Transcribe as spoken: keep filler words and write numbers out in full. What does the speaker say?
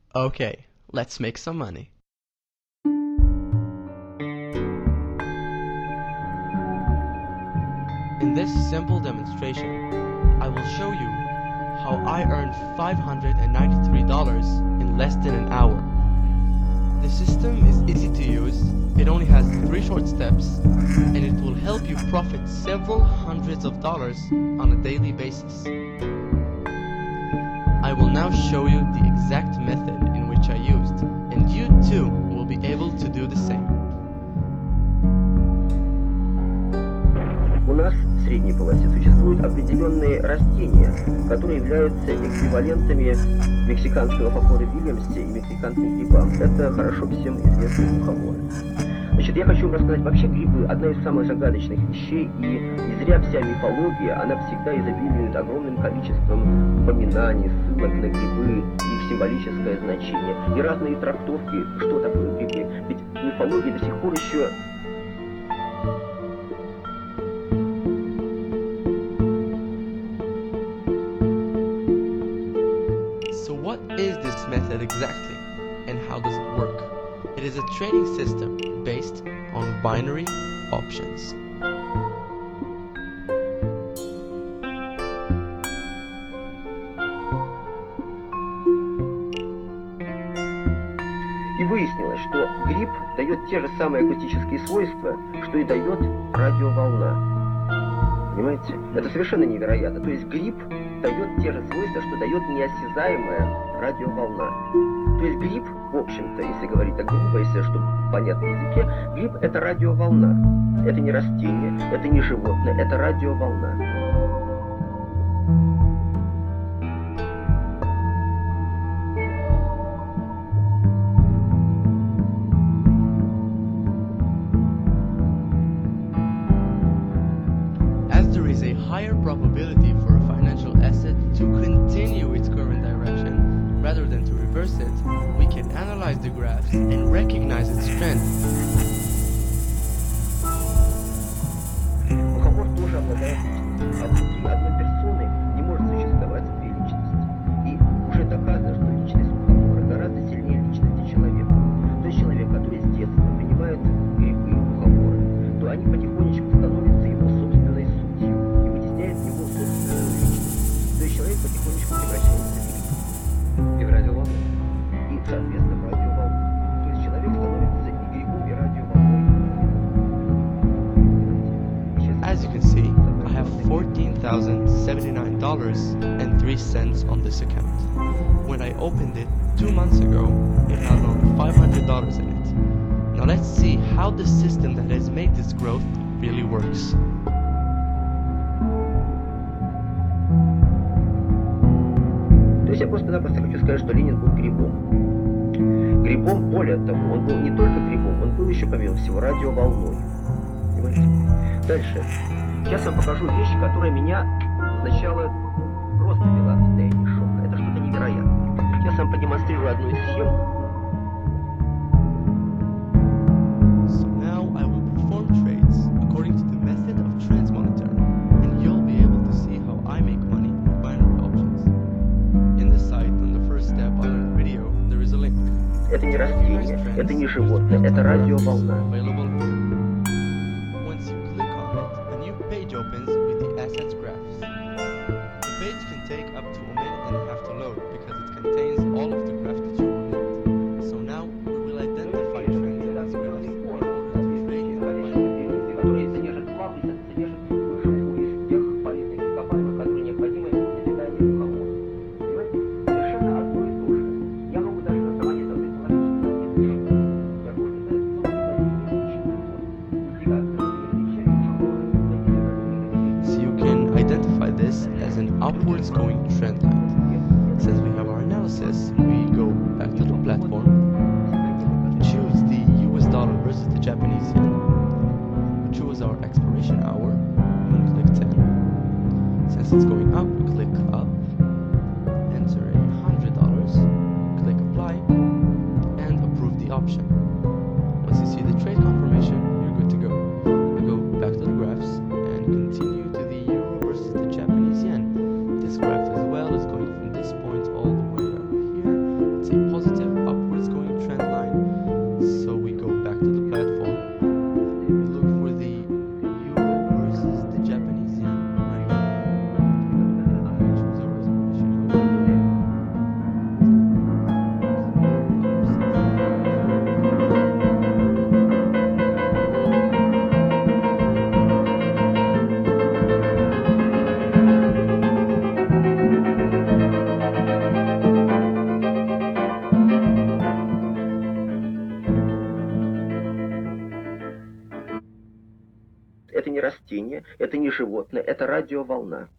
Okay, let's make some money. In this simple demonstration, I will show you how I earned five hundred ninety-three dollars in less than an hour. The system is easy to use, it only has three short steps, and it will help you profit several hundreds of dollars on a daily basis. I will now show you the exact method in which I used, and you too will be able to do the same. У нас в средней полосе существуют определенные растения, которые являются эквивалентами мексиканского покора Вильямса и мексиканским грибам. Это хорошо всем известные мухоморы. Значит, я хочу вам рассказать, вообще грибы – одна из самых загадочных вещей, и не зря вся мифология, она всегда изобилует огромным количеством упоминаний, ссылок на грибы, их символическое значение, и разные трактовки, что такое грибы. Ведь в мифологии до сих пор еще So what is this method exactly, and how does it work? It is a trading system based on binary options. И выяснилось, что гриб дает те же самые акустические свойства, что и дает радиоволна. Понимаете? Это совершенно невероятно. То есть гриб дает те же свойства, что дает неосязаемая радиоволна. То есть гриб, в общем-то, если говорить так грубо, если чтобы понятно на языке, гриб — это радиоволна. Это не растение, это не животное, это радиоволна. There is a higher probability for a financial asset to continue its current direction rather than to reverse it, we can analyze the graphs and recognize its trend. Мухомор тоже обладает личностью, а внутри одной персоны не может существовать две личности. И уже доказано, что личность мухомора гораздо сильнее личности человека. То есть человек, который с детства понимает грибы и мухоморы, то они потихонечку становятся его собственной сутью и вытесняют его собственную личность. То есть человек потихонечку превращается в гриб. И в радиоволну. И, соответственно, в радиоволну. То есть человек становится и грибом, и радиоволной. As you can see, I have fourteen thousand seventy-nine dollars and three cents on this account. When I opened it two months ago, it had only five hundred dollars in it. Now let's see how the system that has made this growth really works. То есть я просто-напросто хочу сказать, что Ленин был грибом. Грибом, более того, он был не только грибом, он был еще, помимо всего, радиоволной. Понимаете? Дальше. Сейчас я вам покажу вещь, которая меня сначала просто вела в состояние шока. Это что-то невероятное. Сейчас я вам продемонстрирую одну из схем. So now I will perform trades according to the method of Transmonitor, and you'll be able to see how I make money with binary options. In the site, on the first step on the video, there is a link. Это не растение, это не животное, это радиоволна. Available here. Once you click on it, a new page opens with the assets graphs. The page can take up to a minute and a half to load because it contains all of the graphs that you will need. So now we will identify trends in these graphs in order to trade in binary. Которые содержат плавы, содержат живую из тех полезных ископаемых, которые необходимы для питания мухомора. Понимаете? Совершенно одно и то же. Я могу даже на основании этого предположить, что нет души. Я могу сказать, So you can identify this as an upwards going trend line. Since we have our analysis, we go back to the platform, choose the U S dollar versus the Japanese yen, we choose our expiration hour, and click ten. Since it's going up, we click up, enter a hundred dollars, click apply, and approve the option. Once you see the trade confirmation, you're good to go. We go back to the graphs and continue to the euro versus the Japanese yen. This graph as well is going from this point all the way up here. It's a positive растение, это не животное, это радиоволна.